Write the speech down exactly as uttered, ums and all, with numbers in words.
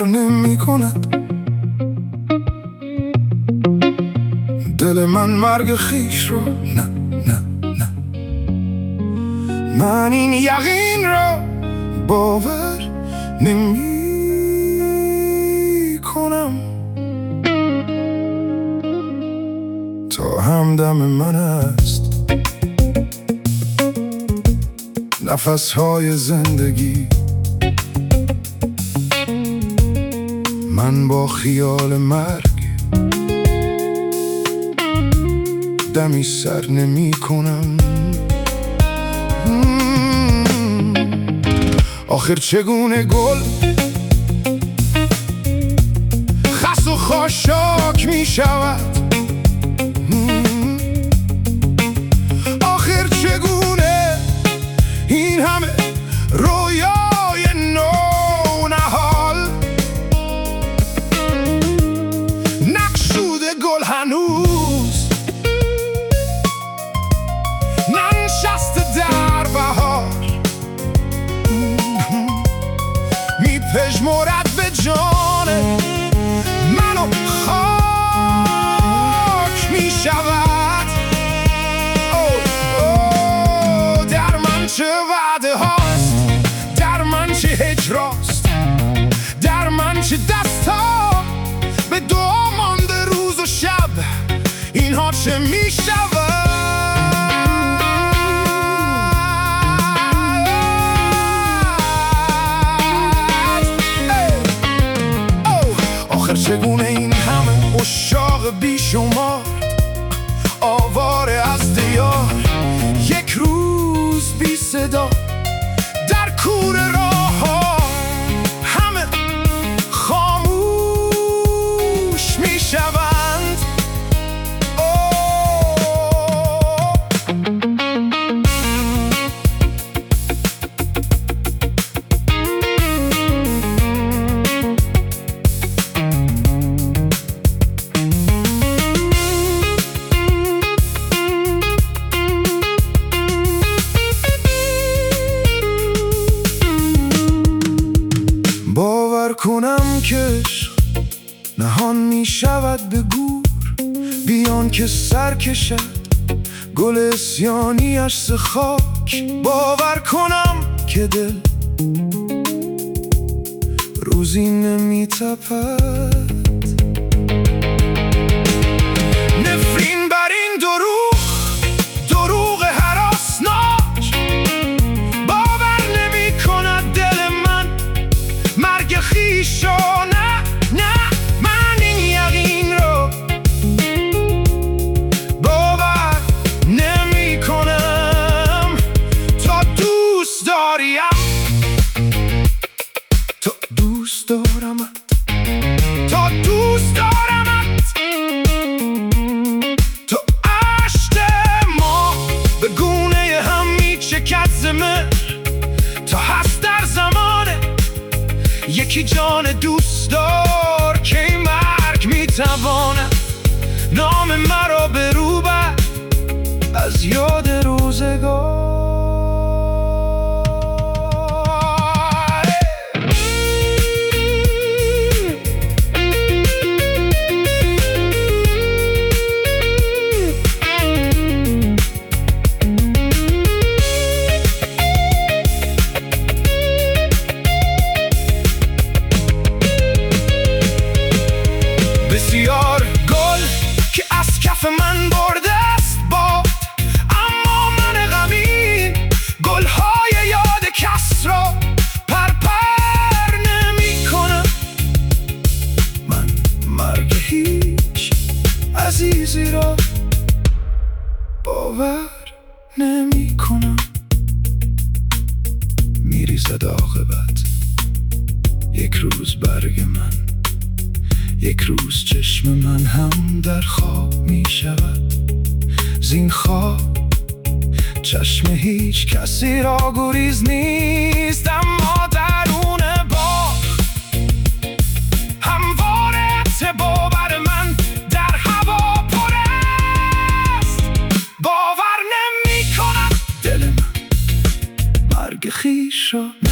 باور نمی کند دل من مرگ خیش رو، نه نه نه، من این یقین را باور نمی کنم تا همدم من است نفسهای زندگی. من با خیال مرگ دمی سر نمی کنم. آخر چگونه گل خس و خاشاک می شود؟ آخر چگونه این همه رویای نو نهال نقشوده گل هنوز ننشسته در بهار می پژمرد به جان منو خاک می شود. اوه اوه در من چه وعده هاست، در من چه هجراست، در من چه دستا به دعا مانده روز و شب، اینها چه می شود؟ آخر چگونه این همه عشاق بیشمار آواره از دیار یک روز بی صدا در کوره راه ها همه خاموش می شوند. باور کنم که عشق نهان می شود به گور بیان که سر کشد گل اسیانیش ز خاک. باور کنم که دل روزی نمی تپد نفرین بر این دروغ، دروغ هراسناک. باور نمی کند دل من مرگ خیش رو، نه نه، من این یقین رو باور نمی کنم. تا دوست داریم، تا دوست دارمت، تا دوست دارمت، تا عشق ما به گونه هم می چکد ز مهر، تا هست در زمانه یکی جان دوست دار که این مرگ میتواند نام مرا به رو بر از یاد روزگار. بسیار گل که از کف من برده است باد، اما من غمین گلهای یاد کس را پرپر نمی کنم. من مرگ هیچ عزیزی را باور نمی کنم. میریزد عاقبت یک روز برگ من، یک روز چشم من هم در خواب می شود. زین خواب چشم هیچ کسی را گریز نیست، اما درون باغ همواره باور من در هوا پر است. باور نمی کند دل من مرگ خیش را.